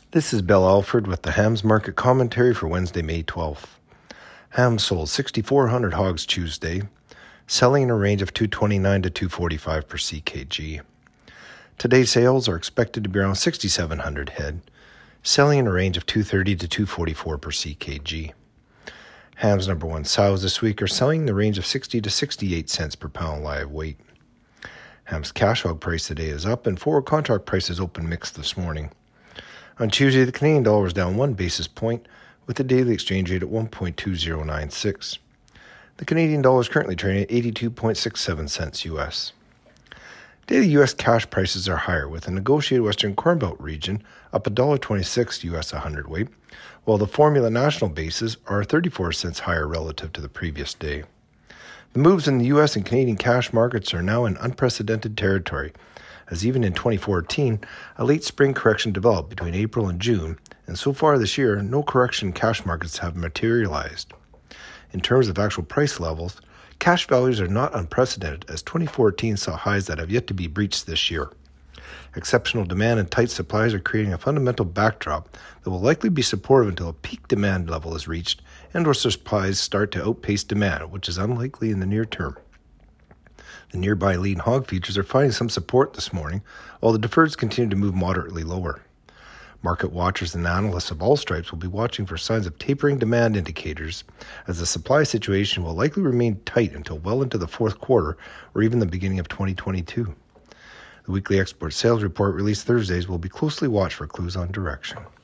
This is Bill Alford with the Hams Market Commentary for Wednesday, May 12th. Hams sold 6,400 hogs Tuesday, selling in a range of $229 to $245 per CKG. Today's sales are expected to be around 6,700 head, selling in a range of $230 to $244 per CKG. Hams number one sows this week are selling in the range of 60 to 68 cents per pound live weight. Hams cash hog price today is up, and forward contract prices open mixed this morning. On Tuesday, the Canadian dollar was down 1 basis point, with the daily exchange rate at 1.2096. The Canadian dollar is currently trading at 82.67 cents U.S. Daily U.S. cash prices are higher, with the negotiated Western Corn Belt region up $1.26 U.S. a hundredweight, while the formula national bases are 34 cents higher relative to the previous day. The moves in the U.S. and Canadian cash markets are now in unprecedented territory, as even in 2014, a late spring correction developed between April and June, and so far this year, no correction in cash markets have materialized. In terms of actual price levels, cash values are not unprecedented, as 2014 saw highs that have yet to be breached this year. Exceptional demand and tight supplies are creating a fundamental backdrop that will likely be supportive until a peak demand level is reached and or supplies start to outpace demand, which is unlikely in the near term. The nearby lean hog futures are finding some support this morning, while the deferreds continue to move moderately lower. Market watchers and analysts of all stripes will be watching for signs of tapering demand indicators, as the supply situation will likely remain tight until well into the fourth quarter or even the beginning of 2022. The weekly export sales report released Thursdays will be closely watched for clues on direction.